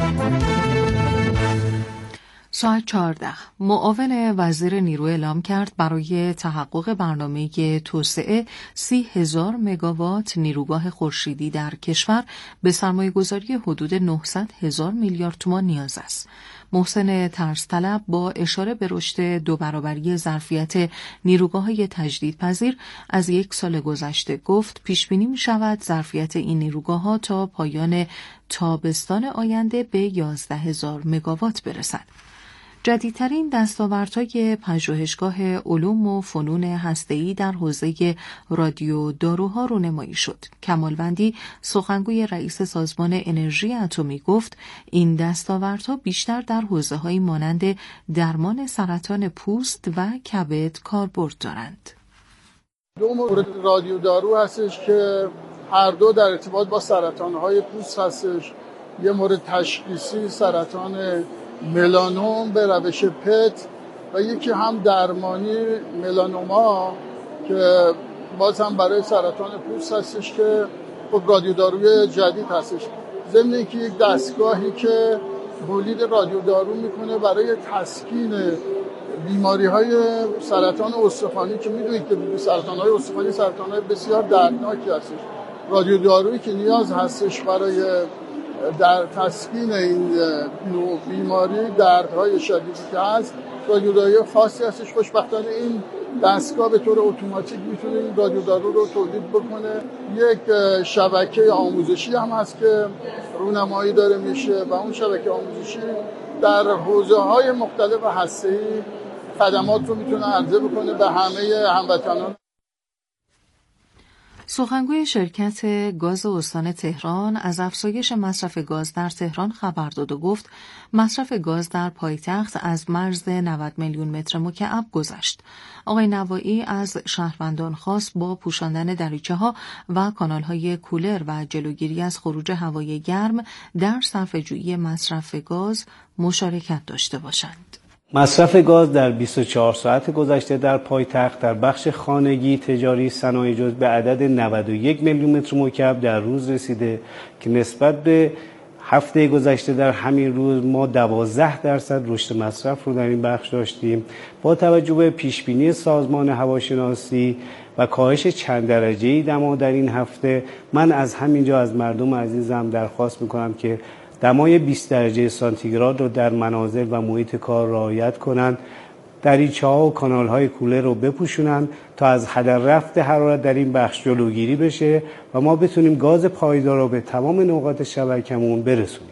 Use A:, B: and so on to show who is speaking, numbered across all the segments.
A: ساعت 14 معاون وزیر نیرو اعلام کرد برای تحقق برنامه توسعه 30,000 مگاوات نیروگاه خورشیدی در کشور به سرمایه‌گذاری حدود 900,000 میلیارد تومان نیاز است. محسن ترس‌طلب با اشاره به رشد 2 برابری ظرفیت نیروگاه‌های تجدیدپذیر از 1 سال گذشته گفت پیش‌بینی می‌شود ظرفیت این نیروگاه‌ها تا پایان تابستان آینده به 11,000 مگاوات برسد. جدیدترین دستاوردهای پژوهشگاه علوم و فنون هسته‌ای در حوزه رادیو داروها رونمایی شد. کمالوندی سخنگوی رئیس سازمان انرژی اتمی گفت این دستاوردها بیشتر در حوزه‌هایی مانند درمان سرطان پوست و کبد کاربرد دارند.
B: دو مورد رادیو دارو هستش که هر دو در ارتباط با سرطان‌های پوست هستش. یه مورد تشخیصی سرطان ملانوم به روش پت و یکی هم درمانی ملانوما که باز هم برای سرطان پوست هستش که خب رادیو داروی جدید هستش. ضمن اینکه یک دستگاهی که تولید رادیو دارو میکنه برای تسکین بیماری‌های سرطان استخوانی که میدونید که سرطان‌های استخوانی سرطان‌های بسیار دردناکی هستش. رادیو دارویی که نیاز هستش برای در تسکین این نوع بیماری دردهای شدیدی که هست رادیو داروی خاصی هستش. خوشبختانه این دستگاه به طور اتوماتیک میتونه این رادیو دارو رو تولید بکنه. یک شبکه آموزشی هم هست که رونمایی داره میشه و اون شبکه آموزشی در حوزه‌های مختلف هسته‌ای خدمات رو میتونه عرضه بکنه به همه هموطنان.
A: سخنگوی شرکت گاز استان تهران از افزایش مصرف گاز در تهران خبر داد و گفت مصرف گاز در پایتخت از مرز 90 میلیون متر مکعب گذشت. آقای نوایی از شهروندان خواست با پوشاندن دریچه‌ها و کانال‌های کولر و جلوگیری از خروج هوای گرم در صرفه‌جویی مصرف گاز مشارکت داشته باشند.
C: مصرف گاز در 24 ساعت گذشته در پایتخت در بخش خانگی، تجاری، صنایع جز به عدد 91 میلیون متر مکعب در روز رسیده که نسبت به هفته گذشته در همین روز ما 12% رشد مصرف رو در این بخش داشتیم. با توجه به پیشبینی سازمان هواشناسی و کاهش چند درجه‌ای دما در این هفته، من از همینجا از مردم عزیزم درخواست میکنم که دمای 20 درجه سانتیگراد رو در منازل و محیط کار رعایت کنند. دریچه‌ها و کانال‌های کولر رو بپوشونن تا از هدر رفت حرارت در این بخش جلوگیری بشه و ما بتونیم گاز پایدار رو به تمام نقاط شبکمون برسونیم.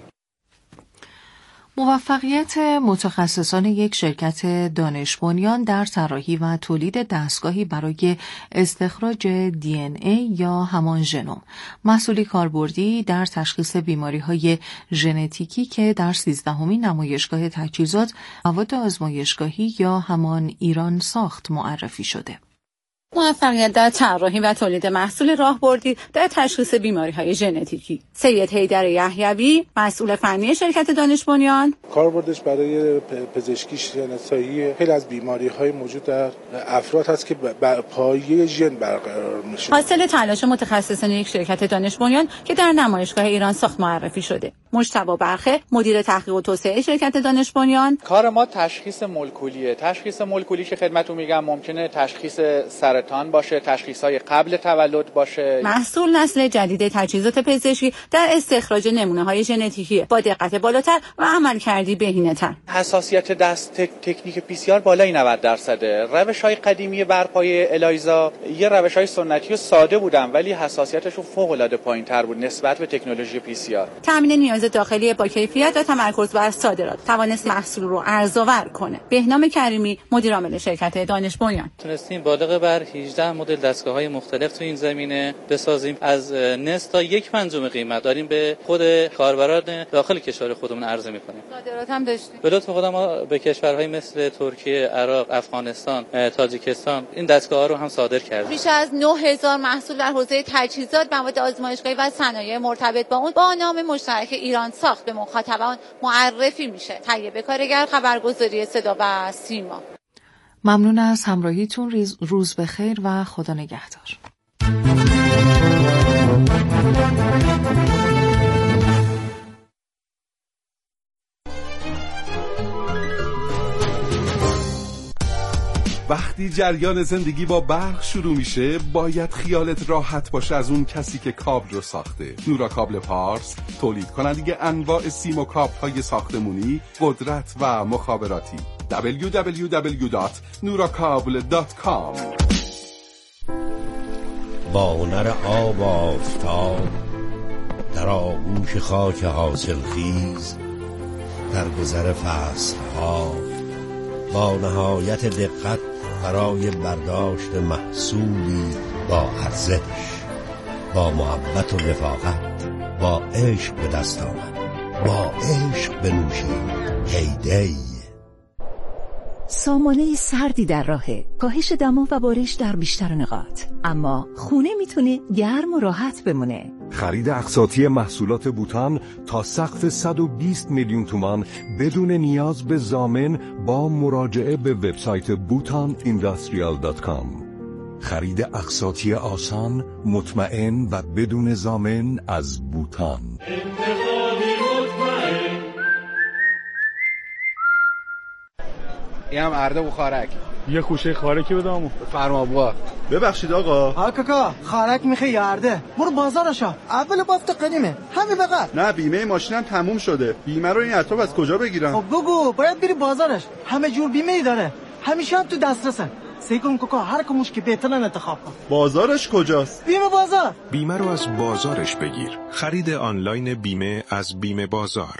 A: موفقیت متخصصان یک شرکت دانش بنیان در طراحی و تولید دستگاهی برای استخراج DNA یا همان ژنوم، محصولی کاربردی در تشخیص بیماری‌های ژنتیکی که در 13مین نمایشگاه تجهیزات مواد آزمایشگاهی یا همان ایران ساخت معرفی شده.
D: موفقیت در طراحی و تولید محصول راهبردی در تشخیص بیماری‌های ژنتیکی. سید حیدر یحیوی، مسئول فنی شرکت دانش بنیان،
E: کاربردش برای پزشکی شناسایی خیلی از بیماری‌های موجود در افراد هست که بر پایه ژن برقرار میشه.
D: حاصل تلاش متخصصان یک شرکت دانش بنیان که در نمایشگاه ایران ساخت معرفی شده. مجتبی برخه، مدیر تحقیق و توسعه شرکت دانش بنیان:
F: کار ما تشخیص مولکولیه. تشخیص مولکولی که خدمتتون میگم ممکنه تشخیص سرطان باشه، تشخیص‌های قبل تولد باشه.
D: محصول نسل جدید تجهیزات پزشکی در استخراج نمونه‌های ژنتیکی با دقت بالاتر و عملکردی بهینه‌تر.
F: حساسیت دست تکنیک PCR بالای 90%. روش‌های قدیمی بر پایه الایزا یه روش‌های سنتی و ساده بودن ولی حساسیتشون فوق‌العاده پایین‌تر بود نسبت به تکنولوژی PCR.
D: تامین نیاز داخلی با کیفیت و تمرکز بر صادرات توانست محصول رو ارزآور کنه. بهنام کریمی، مدیر عامل شرکت دانش بنیان:
G: تونستیم بالغ بر 18 مدل دستگاه‌های مختلف تو این زمینه بسازیم. از نصف تا 1/5 قیمت داریم به خود کاربران داخل کشور خودمون عرضه می‌کنیم.
D: صادرات هم داشتیم.
G: به لطف خدا ما به کشورهای مثل ترکیه، عراق، افغانستان، تاجیکستان این دستگاه‌ها رو هم صادر کردیم.
D: بیش از 9000 محصول در حوزه تجهیزات، مواد آزمایشگاهی و صنایع مرتبط با اون با نام مشترک ایران ساخت به مخاطبان معرفی میشه. تهیه کارگر، خبرگزاری صدا و سیما.
A: ممنون از همراهیتون. روز بخیر و خدا نگهدار.
H: وقتی جریان زندگی با برق شروع میشه باید خیالت راحت باشه از اون کسی که کابل رو ساخته. نورا کابل پارس، تولید کننده انواع سیم و کابل‌های ساختمونی، قدرت و مخابراتی. www.nurakabel.com.
I: با هنر آب و آفتاب در آغوش خاک حاصل خیز، در گذر فصلها، با نهایت دقت برای برداشت محصولی با ارزش، با محبت و رفاقت، با عشق به دست آمد، با عشق بنوشیم. هیدی.
J: سامانه سردی در راهه، کاهش دما و بارش در بیشتر نقاط، اما خونه میتونه گرم و راحت بمونه.
K: خرید اقساطی محصولات بوتان تا سقف 120 میلیون تومان بدون نیاز به ضامن با مراجعه به وبسایت bhutanindustries.com. خرید اقساطی آسان، مطمئن و بدون ضامن از بوتان.
L: این هم ارده و خارک.
M: یه خوشه خارکی بدامو.
L: فرما بوا.
N: ببخشید آقا.
O: ها کاکا، خارک میخوای یا ارده؟ برو بازارشا. اول بافت قدیمه. همین بقى.
N: نه بیمه ماشینم تموم شده. بیمه رو این اطراف از کجا بگیرم؟
O: خب بگو، باید بری بازارش. همه جور بیمه ای داره. همیشه هم تو دسترسه. سعی کن کاکا هر کموش که بهترن انتخاب کن.
N: بازارش کجاست؟
O: بیمه بازار.
K: بیمه رو از بازارش بگیر. خرید آنلاین بیمه از بیمه بازار.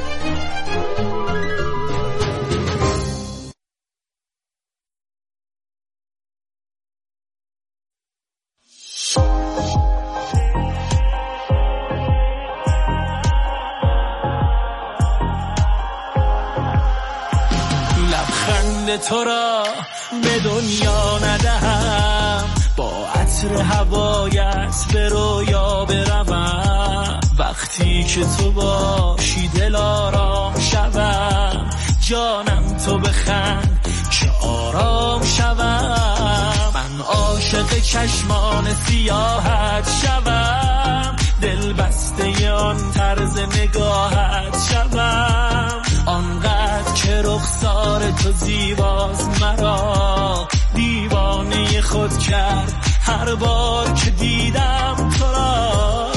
P: تو را به دنیا ندهم، با عطر هوایت به رویا بروم. وقتی که تو باشی دل آرام شوم، جانم تو بخند که آرام شوم. من عاشق چشمان سیاحت شوم، دل بسته آن طرز نگاهت شوم. آنقدر که رخسار تو زیباست مرا دیوانه خود کرد هر بار که دیدم تو را.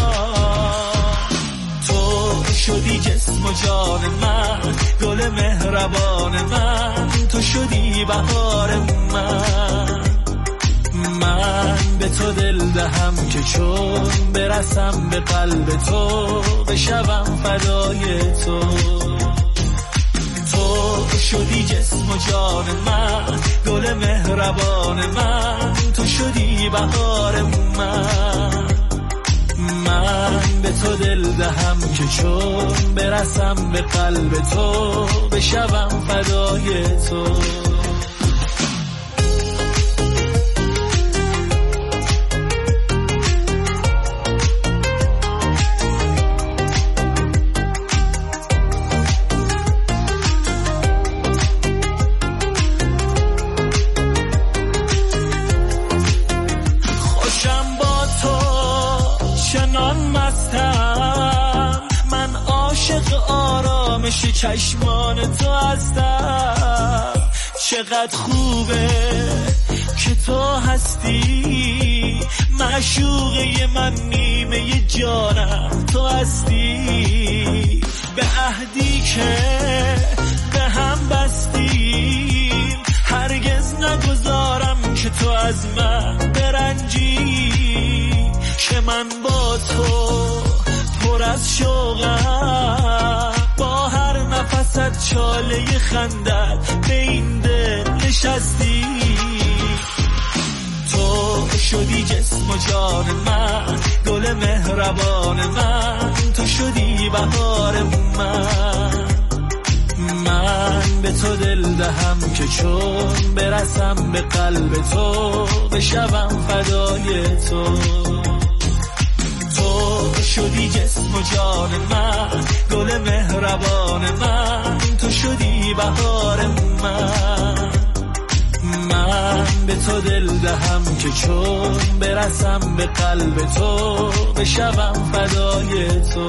P: تو شدی جسم و جان من، گل مهربان من، تو شدی بهار من. من به تو دل دهم که چون برسم به قلب تو بشوم فدای تو. تو شدی جسم و جان من، گل مهربان من، تو شدی بهار من. من به تو دل دهم که چون برسم به قلب تو بشوم فدای تو. چشمان تو هستم، چقدر خوبه که تو هستی. معشوقه من، نیمه جانم تو هستی. به عهدی که به هم بستیم هرگز نگذارم که تو از من برنجی. که من با تو پر از شوقم، با هر نفست چاله خندت به این دل نشستی. تو شدی جسم و جان من، گل مهربان من، تو شدی بهار من. من به تو دل دهم که چون برسم به قلب تو بشوم فدای تو. تو شدی جسم و جان من، گل مهربان من، تو شدی بهار من. من به تو دل دهم که چون برسم به قلب تو بشوم فدای تو.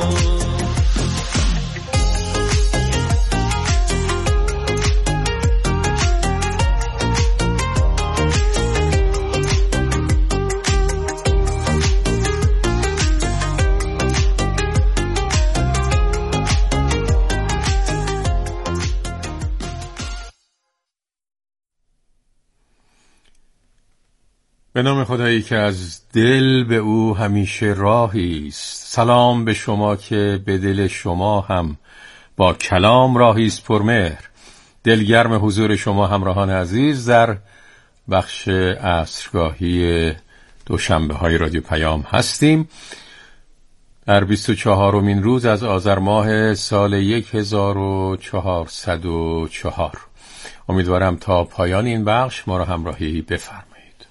L: به نام خدایی که از دل به او همیشه راهی است. سلام به شما که به دل شما هم با کلام راهی است پرمهر. دلگرم حضور شما همراهان عزیز در بخش عصرگاهی دوشنبه های رادیو پیام هستیم. در 24مین روز از آذر ماه سال 1404. امیدوارم تا پایان این بخش ما را همراهی بفرمایید.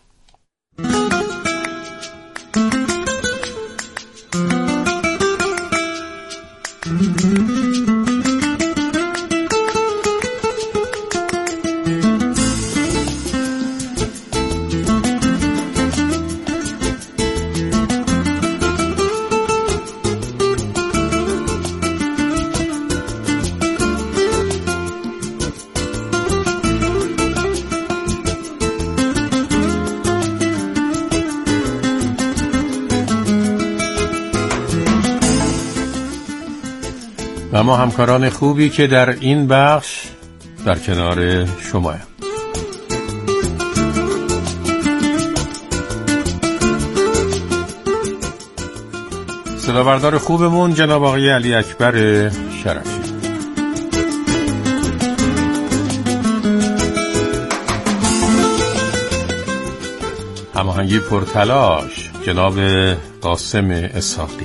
L: و ما همکاران خوبی که در این بخش در کنار شما هم. صدابردار خوبمون جناب آقای علی اکبر شرفی، هماهنگی پرتلاش جناب قاسم اسحاقی،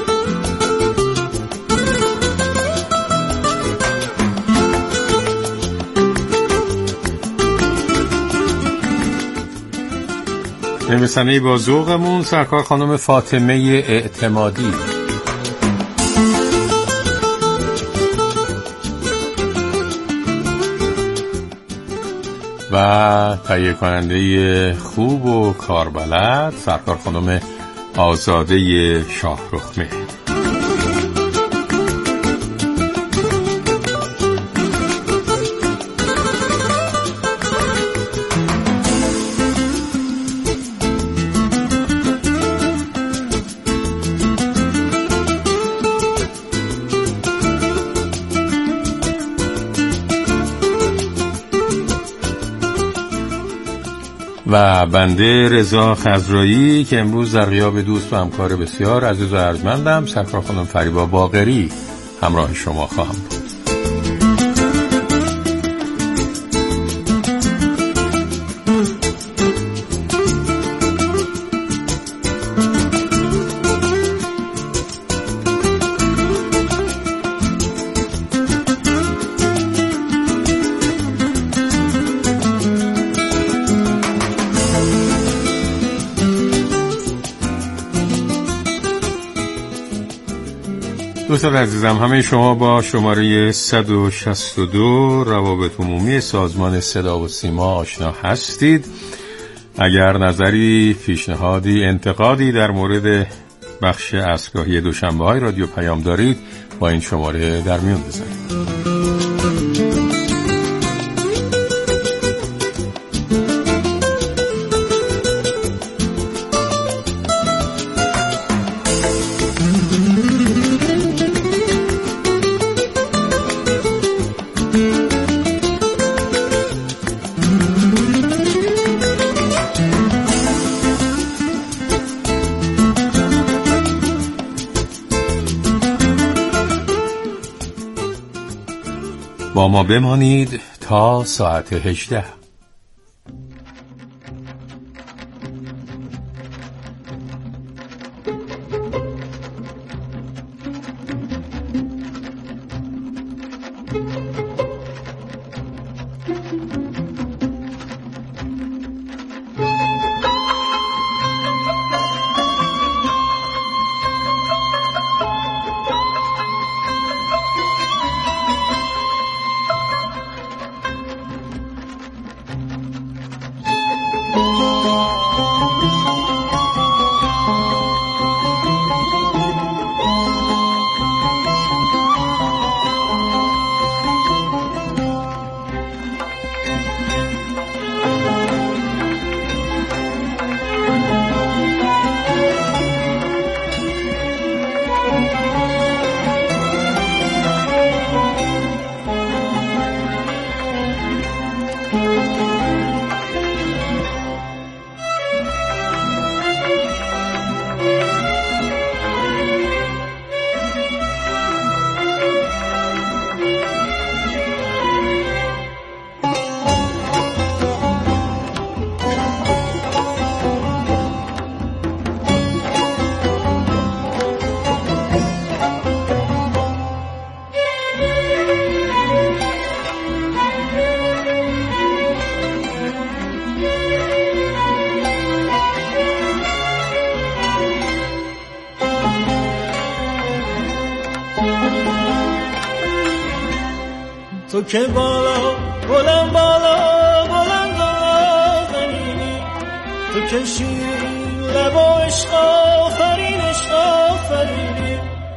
L: نویسنده با ذوقمون سرکار خانم فاطمه اعتمادی و تهیه کننده خوب و کاربلد سرکار خانم آزاده شاهرخمه. و بنده رضا خضرایی که امروز در غیاب دوست و همکار بسیار عزیز و ارجمندم سرکار خانم فریبا باقری همراه شما خواهم بود. دوستان عزیزم، همه شما با شماره 162 روابط عمومی سازمان صدا و سیما آشنا هستید. اگر نظری، پیشنهادی، انتقادی در مورد بخش عصرگاهی دوشنبه های رادیو پیام دارید با این شماره در میون بذارید. با ما بمانید تا ساعت 18.
P: تو که بالا بلند بالا بلند نازنینی، تو که شیرین لب و عشق آفرین عشق آفرینی.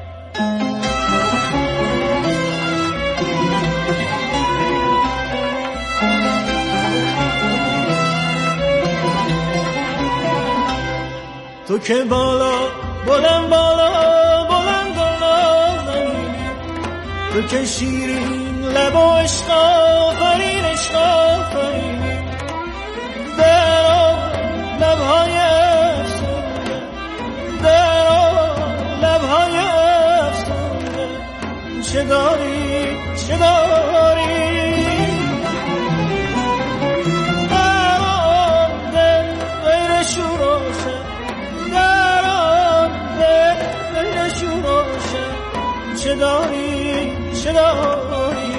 P: تو که بالا بلند بالا بلند نازنینی، تو که شیرین لب و عشق آفرین عشق آفرینی. در لبهای افسونده، در لبهای افسونده، چه داری چه داری. در آن دل غیر شوروشه، در آن دل غیر شوروشه، چه داری چه داری.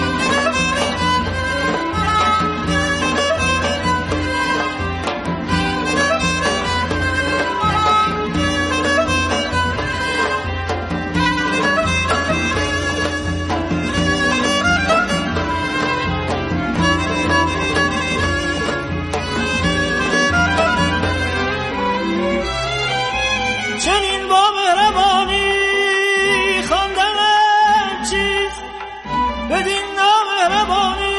P: چنین با مهربانی خواندن چیز، بدین نامهربانی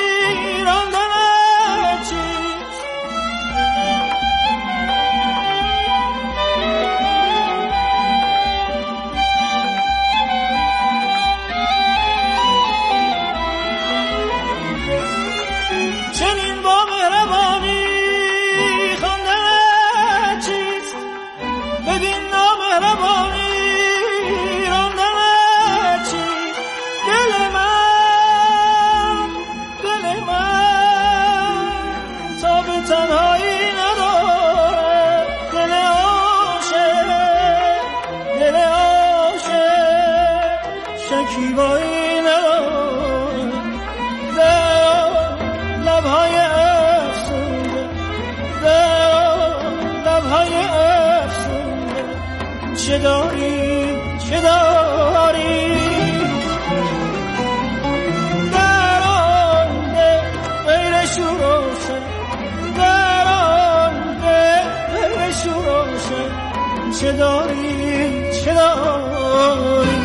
P: راندن چیز. چنین با مهربانی خواندن چیز، بدین نامهربانی راندن چیز. دل من تا به تنهایی نداره، دل عاشق شکیبایی نداره. در لبهای افسونده، در لبهای افسونده، چه داری چه داری. در آن دل غیر شوروشه، در آن دل غیر شوروشه، چه داری چه داری.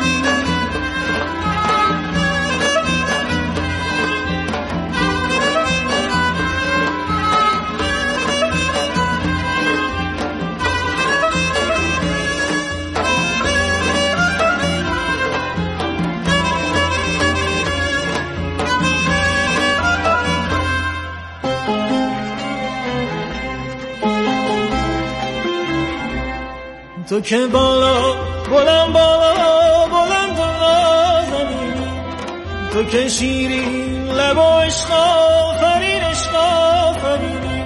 P: تو که بالا بلند بالا بلند نازنینی، تو که شیرین لب و عشق آفرین عشق آفرینی.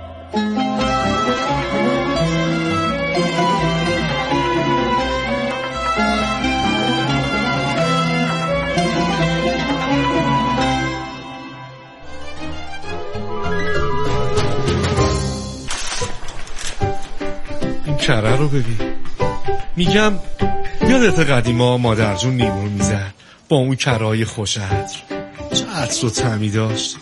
Q: این کره رو ببین. میگم یادت قدیما مادر جون لیمو میزد با اون کرای خوش عطر، چه عطر و طعمی داشت.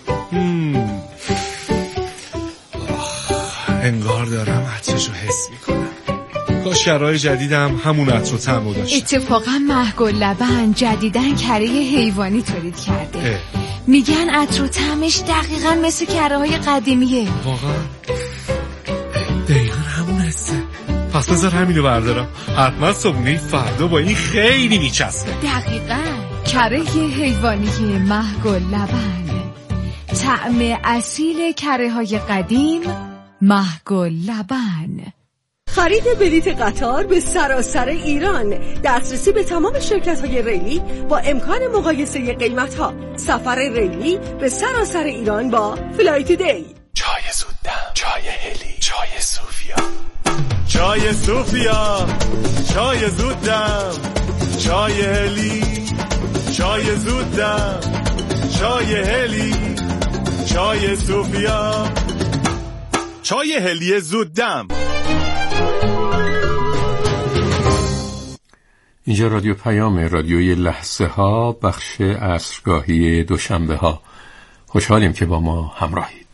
Q: انگار دارم عطرشو حس میکنم. کاش کرای جدیدم همون عطر و طعمو داشت.
R: اتفاقا مهگل لبن جدیدن کره حیوانی تولید کرده. میگن عطر و طعمش دقیقاً مثل کره های قدیمیه.
Q: واقعا دقیقاً همون حسه. پس بذار همینو بردارم، حتما صبحونه فردا با این خیلی میچسبه.
R: دقیقاً کره حیوانی مهگل لبن، طعم اصیل کره های قدیم مهگل لبن.
S: خرید بلیت قطار به سراسر ایران، دسترسی به تمام شرکت‌های ریلی با امکان مقایسه قیمت‌ها. سفر ریلی به سراسر ایران با فلای تودی.
P: چای زودم، چای هلی، چای صوفیا، چای صوفیا، چای زودم، چای هلی، چای زودم، چای هلی، چای صوفیا، چای هلی زودم.
L: اینجا رادیو پیام، رادیوی لحظه ها، بخش عصرگاهی دوشنبه ها. خوشحالیم که با ما همراهید.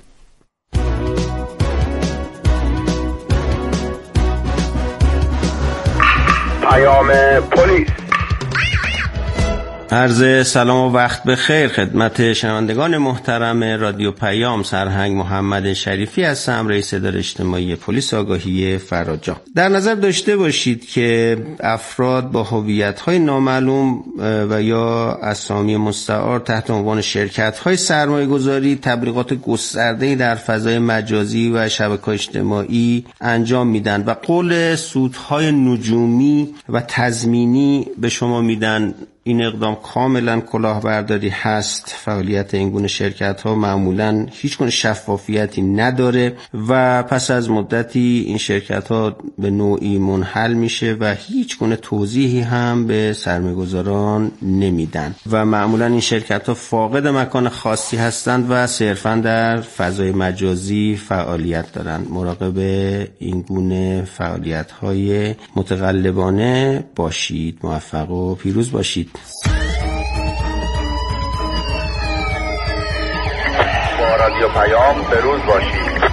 T: پیام پلیس.
U: عرض سلام و وقت بخیر خدمت شنوندگان محترم رادیو پیام. سرهنگ محمد شریفی هستم، رئیس اداره اجتماعی پلیس آگاهی فرجام. در نظر داشته باشید که افراد با هویت‌های نامعلوم و یا اسامی مستعار تحت عنوان شرکت‌های سرمایه‌گذاری تبلیغات گسترده‌ای در فضای مجازی و شبکه‌های اجتماعی انجام میدن و قول سودهای نجومی و تضمینی به شما میدن. این اقدام کاملا کلاهبرداری هست. فعالیت این گونه شرکت‌ها معمولاً هیچ گونه شفافیتی نداره و پس از مدتی این شرکت‌ها به نوعی منحل میشه و هیچ گونه توضیحی هم به سرمایه‌گذاران نمیدن و معمولاً این شرکت‌ها فاقد مکان خاصی هستند و صرفاً در فضای مجازی فعالیت دارند. مراقب این گونه فعالیت‌های متقلبانه باشید. موفق و پیروز باشید.
T: با رادیو پیام بروز باشید.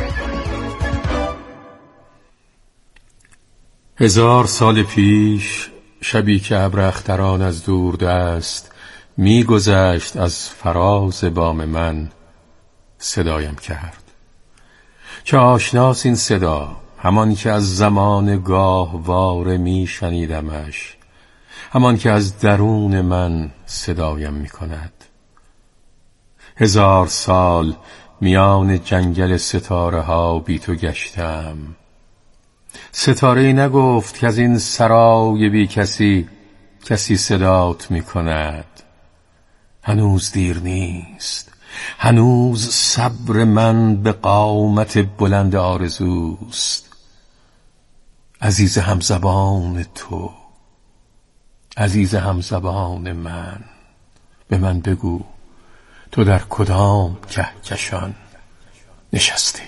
L: 1000 سال پیش شبی که ابر اختران از دور دست می‌گذشت از فراز بام من، صدایم کرد که آشناس این صدا، همان که از زمان گاهواره می‌شنیدمش، همان که از درون من صدایم می کند. 1000 سال میان جنگل ستاره ها بی تو گشتم. ستاره‌ای نگفت که از این سرای بی کسی صدات می کند. هنوز دیر نیست، هنوز صبر من به قامت بلند آرزوست. عزیز همزبان تو، عزیز همزبان من، به من بگو تو در کدام کهکشان نشستی؟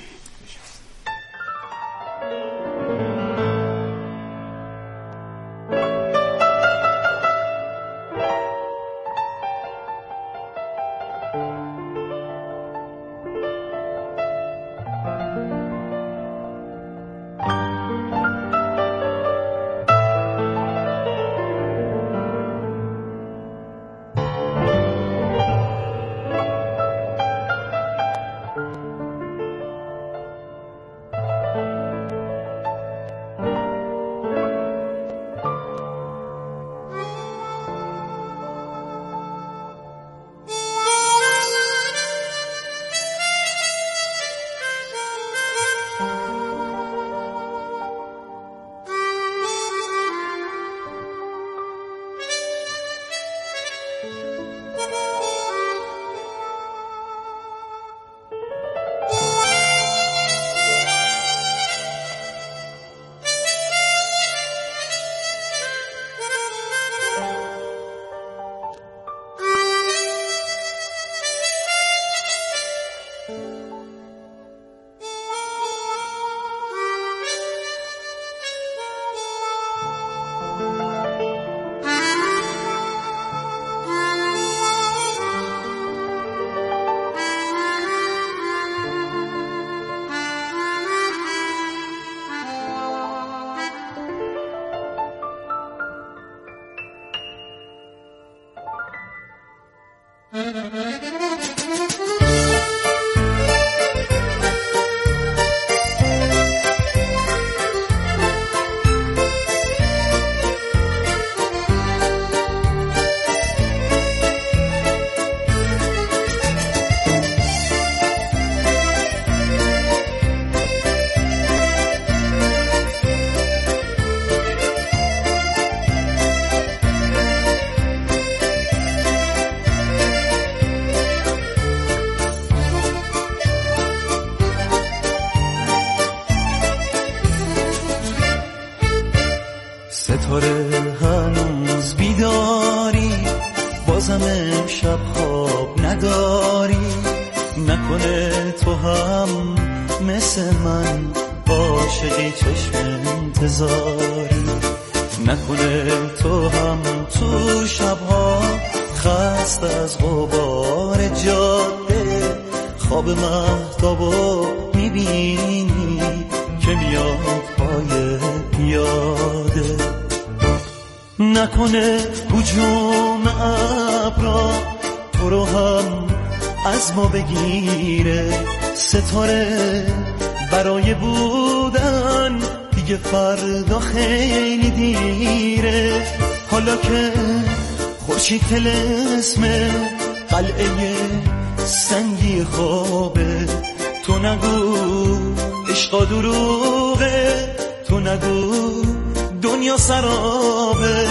P: ستاره هنوز بیداری، بازم امشب خواب نداری، نکنه تو هم مثل من عاشقی چشم انتظاری. نکنه تو هم تو شبها خسته از غبار جاده خواب مهتابو میبینی که میاد پای پیاده. نکنه هجوم ابرا تو رو هم از ما بگیره، ستاره برای بودن دیگه فردا خیلی دیره. حالا که خورشید طلسم قلعه سنگی خوابه، تو نگو عشقا دروغه، تو نگو دنیا سرابه.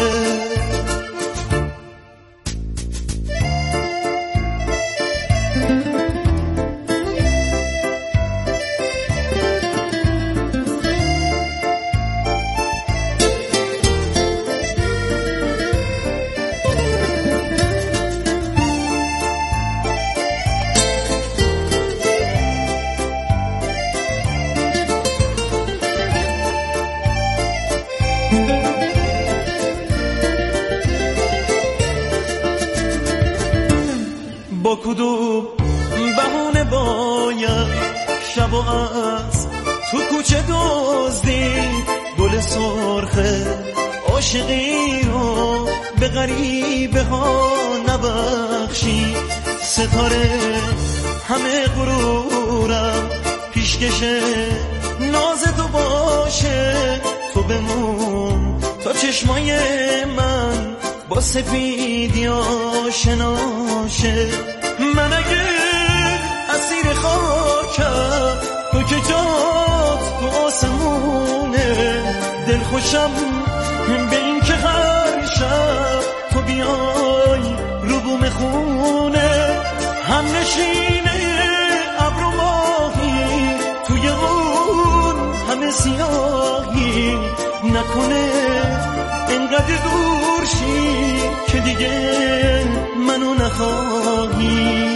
P: با کدوم بهونه باید شب و از تو کوچه دزدید گل سرخه عاشقی رو به غریبه ها نبخشی. ستاره همه غرورم پیشکشه ناز تو باشه، تو بمون تا چشمای من با سفیدی آشناشه. من اگه اسیر خاکم تو که جات تو آسمونه، دل خوشم به این که هر شب تو بیای رو بوم خونه. هم نشینه ابر و ماهی توی اون همه سیاهی، نکنه اینقدر دور شی که دیگه منو نخواهی.